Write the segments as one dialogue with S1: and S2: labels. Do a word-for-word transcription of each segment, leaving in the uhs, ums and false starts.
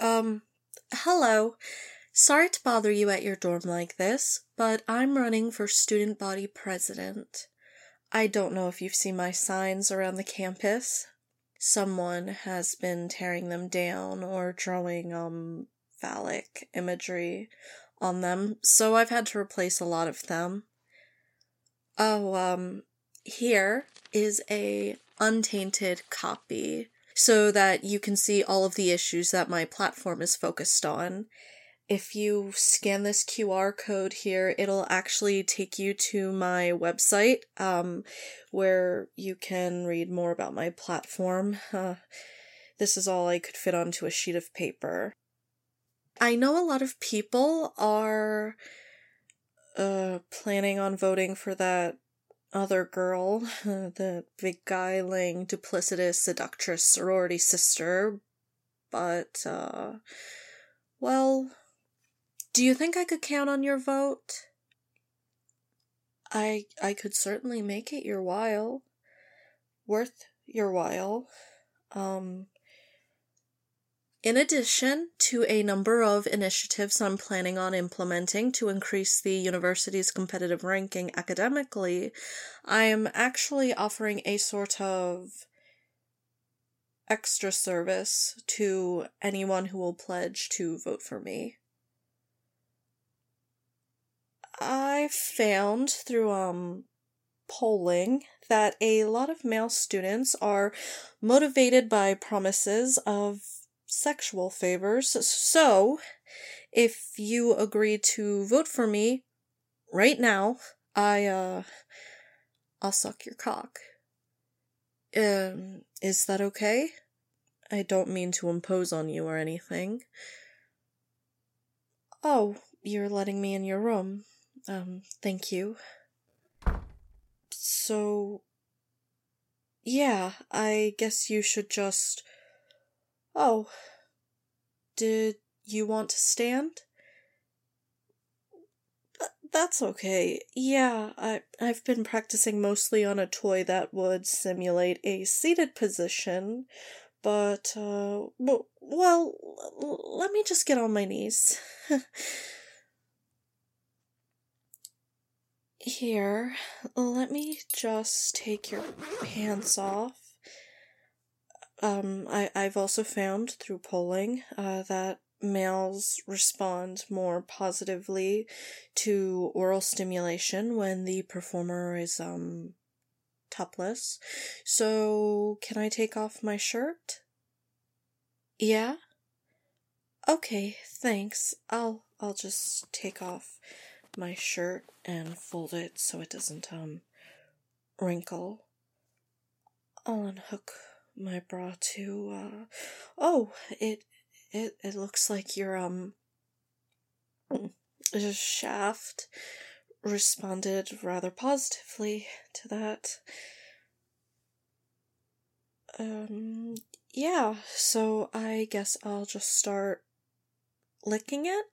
S1: Um, hello. Sorry to bother you at your dorm like this, but I'm running for student body president. I don't know if you've seen my signs around the campus. Someone has been tearing them down or drawing, um, phallic imagery on them, so I've had to replace a lot of them. Oh, um, here is a untainted copy so that you can see all of the issues that my platform is focused on. If you scan this Q R code here, it'll actually take you to my website, um, where you can read more about my platform. Uh, this is all I could fit onto a sheet of paper. I know a lot of people are, uh, planning on voting for that other girl, the beguiling, duplicitous, seductress sorority sister, but, uh, well, do you think I could count on your vote? I I could certainly make it your while. Worth your while. Um, in addition to a number of initiatives I'm planning on implementing to increase the university's competitive ranking academically, I am actually offering a sort of extra service to anyone who will pledge to vote for me. I found through, um, polling that a lot of male students are motivated by promises of sexual favors, so if you agree to vote for me right now, I, uh, I'll suck your cock. Um, is that okay? I don't mean to impose on you or anything. Oh, you're letting me in your room. Um, thank you. So, yeah, I guess you should just... Oh, did you want to stand? Th- That's okay. Yeah, I, I've been practicing mostly on a toy that would simulate a seated position, but, uh, w- well, l- let me just get on my knees. Here, let me just take your pants off. Um, I, I've also found through polling, uh, that males respond more positively to oral stimulation when the performer is, um, topless. So, can I take off my shirt? Yeah? Okay, thanks. I'll, I'll just take off my shirt and fold it so it doesn't, um, wrinkle. I'll unhook my bra too. Uh, oh, it, it, it looks like your, um, shaft responded rather positively to that. Um, yeah, so I guess I'll just start licking it.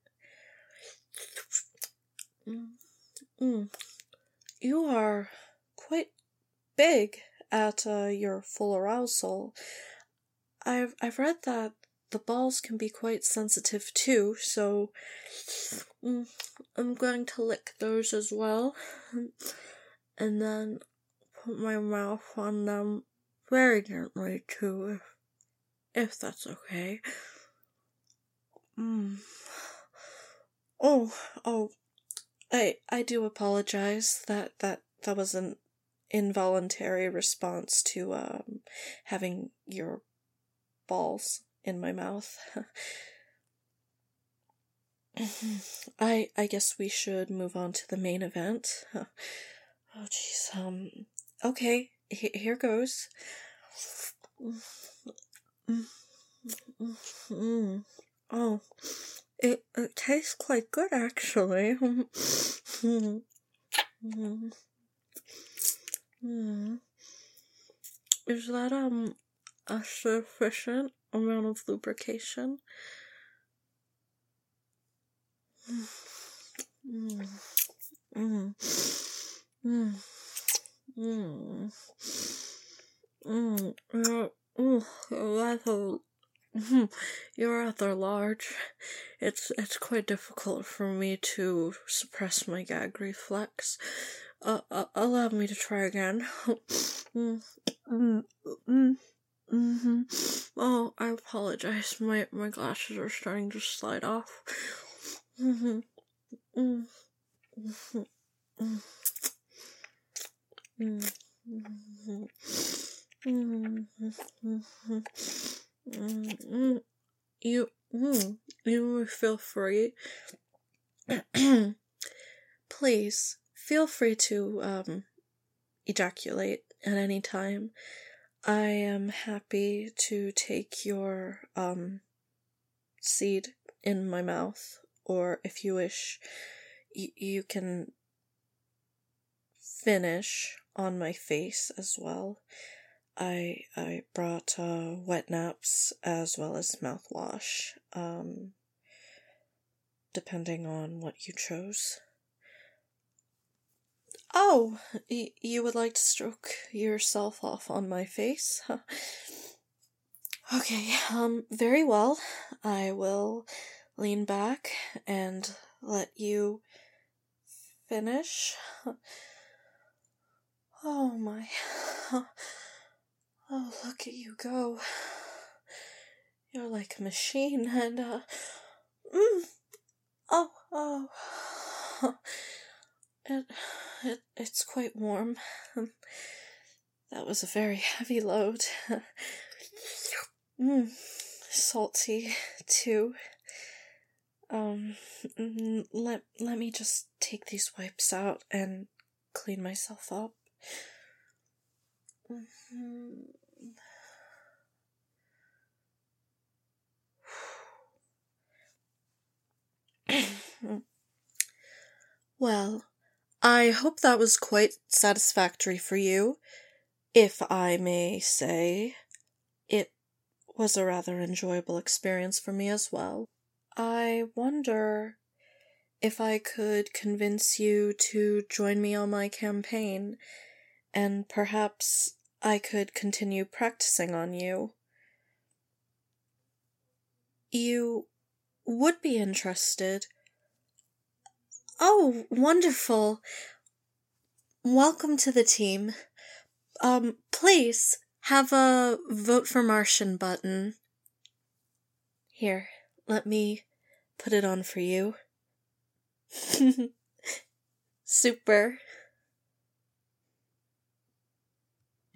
S1: Mm, mm. You are quite big at, uh, your full arousal. I've, I've read that the balls can be quite sensitive too, so mm, I'm going to lick those as well, and then put my mouth on them very gently too, if, if that's okay. Mm. Oh, oh, I, I do apologize. That, that, that was an involuntary response to, um, having your balls in my mouth. I, I guess we should move on to the main event. Oh, jeez, um, okay, he- here goes. Mm. Oh, it, it tastes quite good, actually. Mm. Mm. Is that, um, a sufficient amount of lubrication? Mm. Mm. Mm. Mm. Mm. Uh, ooh, that's a You're rather large. It's it's quite difficult for me to suppress my gag reflex. Uh, uh allow me to try again. mm, mm, mm, mm-hmm. Oh, I apologize. My my glasses are starting to slide off. Mm-hmm. Mm, mm-hmm. Mm, mm, mm-hmm. Mm, mm-hmm. Mm, mm. You, mm, you may feel free. Please, feel free to, um, ejaculate at any time. I am happy to take your, um, seed in my mouth, or if you wish, y- you can finish on my face as well. I I brought uh, wet naps as well as mouthwash, um, depending on what you chose. Oh, y- you would like to stroke yourself off on my face? Huh. Okay, um, very well. I will lean back and let you finish. Oh my. Oh, look at you go. You're like a machine, and, uh, mm, oh, oh. It, it, it's quite warm. That was a very heavy load. mm, salty, too. Um, mm, let, let me just take these wipes out and clean myself up. Mm-hmm. Well, I hope that was quite satisfactory for you. If I may say, it was a rather enjoyable experience for me as well. I wonder if I could convince you to join me on my campaign, and perhaps I could continue practicing on you. You would be interested. Oh, wonderful. Welcome to the team. Um, please, have a vote for Martian button. Here, let me put it on for you. Super.